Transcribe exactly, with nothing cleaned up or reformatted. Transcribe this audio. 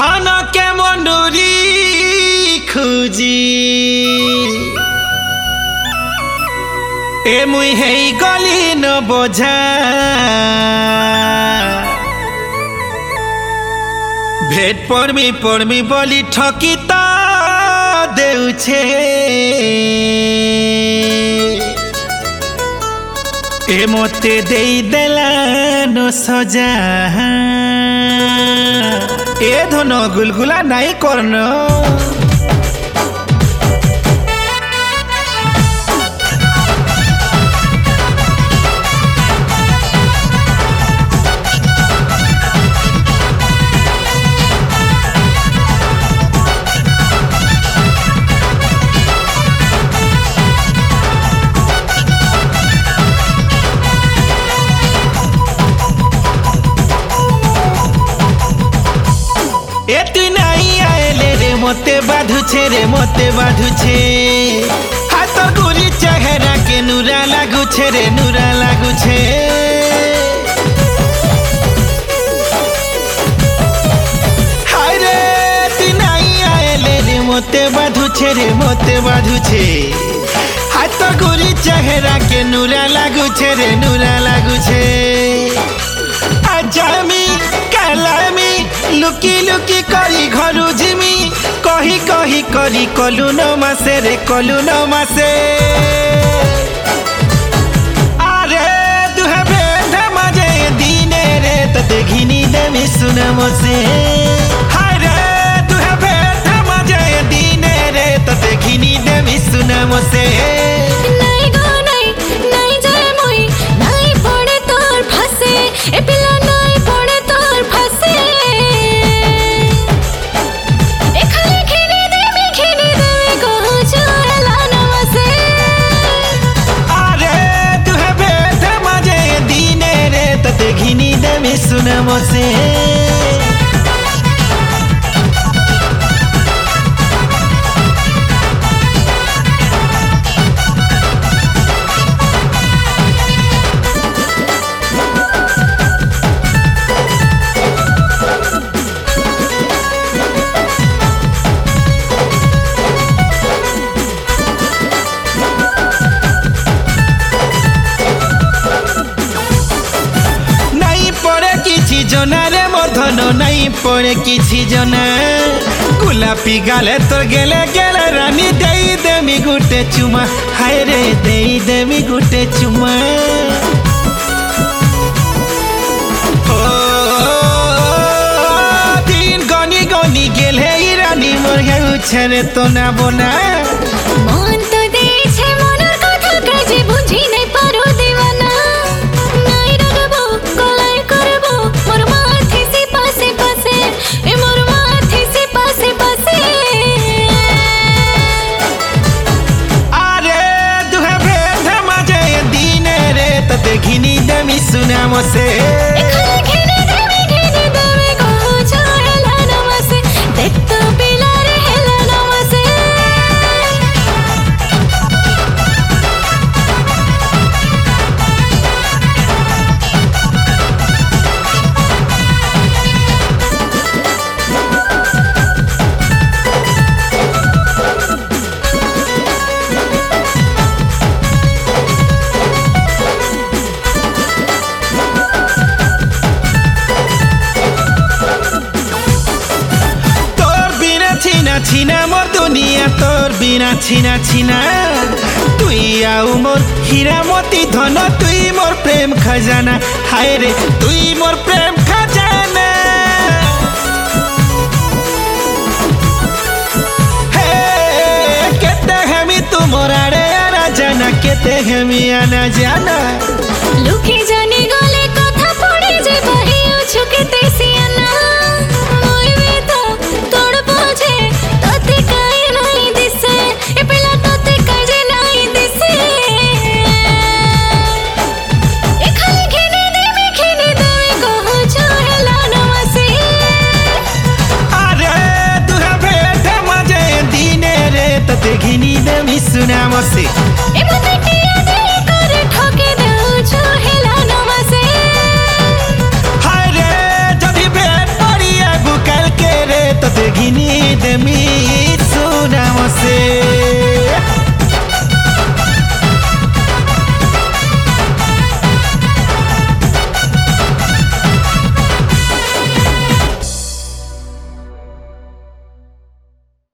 धन के मंडूरी खुजी ए मुई हेई गली न बोझा भेट पड़मी पड़मी बोली ठकी ता देउछे ए मोते देई देला नो सजा ए धनो गुलगुला नाई करनो मोते बाधुछे रे मोते बाधुछे हाथ गुली चेहरा के नूरा लागुछे रे नूरा लागुछे हाय रे ती नहीं आएले रे मोते बाधुछे रे मोते बाधुछे हाथ गुली चेहरा के नूरा लागुछे रे नूरा लागुछे आजामी कालामी लुकी लुकी करी घरु जिमी कही कही करी कलु न मासे रे कलु न मासे अरे तुहे बेध मजे दीने रे तो देखिनी देमी सुन मोसे हाय रे तुहे बेध मजे दीने रे तो देखिनी देमी सुन मोसे नहीं गो नहीं नहीं जाए मोई नहीं पड़े तोर फसे ए पिला नहीं पड़े तोर फसे सुन मोसे जना रे मोर धन नहीं पड़े किसी जना गुलापी गाले तो गेले गेले रानी देई देमी गुटे चुमा हाय रे देई देमी गुटे चुमा ओ दिन गनी गनी गेले रानी मोर हेउ छरे तो ना बोना मन तो देछे मनर कथा काजे बुझी नहीं पारो दीवाना नहीं रगबो गलाई करबो मोर माथे से पासे पासे ए मोर माथे से पासे पासे अरे तुहे भेद मजे दीने रे तो देखिनी देमी सुना मोसे छिना मोर दुनिया तोर बिना छिना छिना तुई आउ मोर हीरा मोती धन तुई मोर प्रेम खजाना हाय रे तुई मोर प्रेम खजाना हे केते हमी तू मोरारे आना जाना केते हमी आना जाना लुकी जानी गले कथा पड़े जे बहियो छुके तेसी